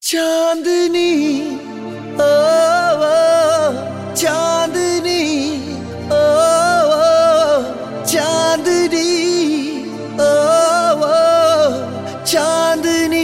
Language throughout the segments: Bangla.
चांदनी ओ, चांदनी ओ, चांदनी ओ, चांदनी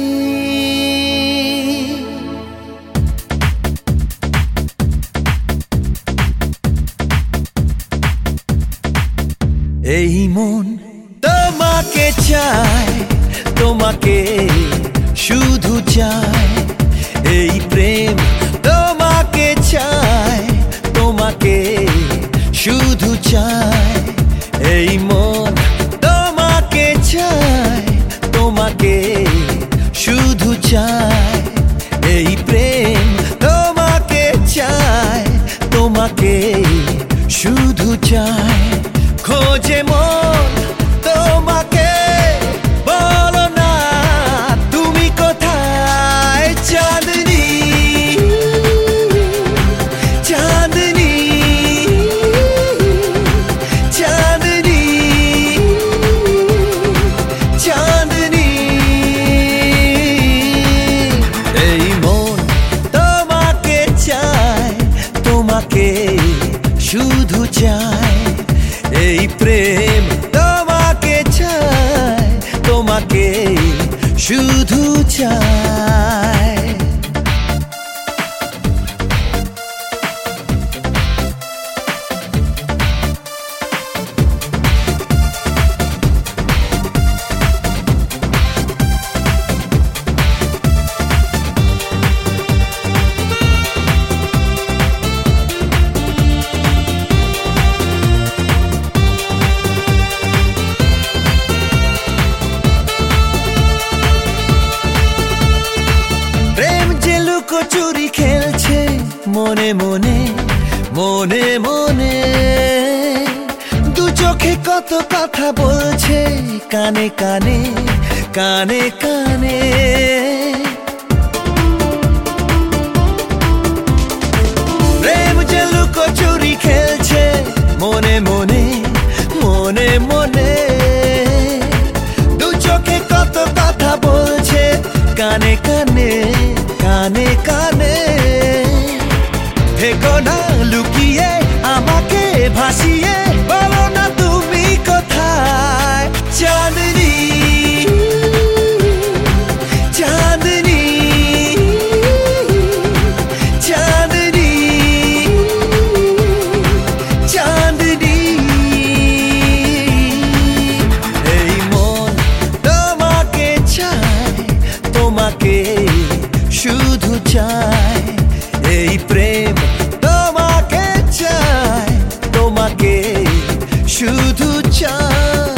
এই মন তোমাকে চায়, তোমাকে শুধু চায়। এই প্রেম তোমাকে চায়, তোমাকে শুধু চায়। এই মন তোমাকে চায়, তোমাকে শুধু চায়। এই প্রেম তোমাকে চায়, তোমাকে শুধু চায়। খোঁজে মন তোমাকে, বলো না তুমি কোথায়। চাঁদনি চাঁদনি চাঁদনি চাঁদনি এই মন তোমাকে চায়, তোমাকে শুধু চায়। এই প্রেম তোমাকে চায়, তোমাকে শুধু চায়। চুরি খেলছে মনে মনে মনে মনে। দু চোখে কত কথা বলছে কানে কানে কানে কানে। প্রেম যে লুকো চুরি খেলছে মনে মনে মনে মনে। দু চোখে কত কথা বলছে কানে কানে কানে কানে। থেকো না লুকিয়ে আমাকে ভাসিয়ে, বলো না তুমি কোথায়। চাঁদনি চাঁদনি চাঁদনি চাঁদনি এই মন তোমাকে চায়, তোমাকে শুধু চায়। এই প্রেম তোমাকে চায়, তোমাকে শুধু চায়।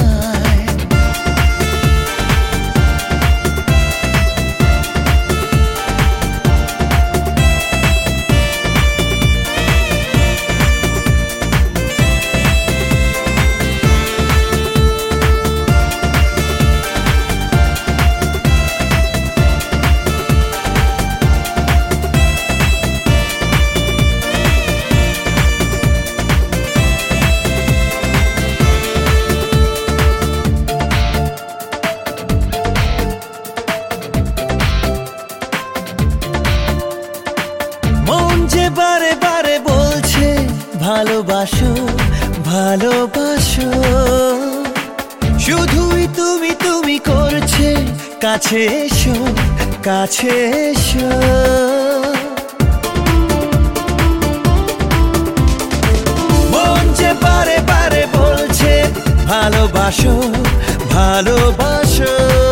যে বারে বারে বলছে ভালোবাসো ভালোবাসো। শুধুই তুমি তুমি করছে কাছে এসো কাছে এসো। মন যে বারে বারে বলছে ভালোবাসো ভালোবাসো।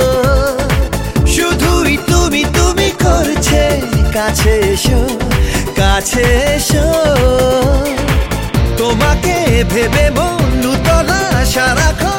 শুধুই তুমি তুমি করছে কাছে এসো কাছে এসো। তোমাকে ভেবে মন উতলা সারাক্ষণ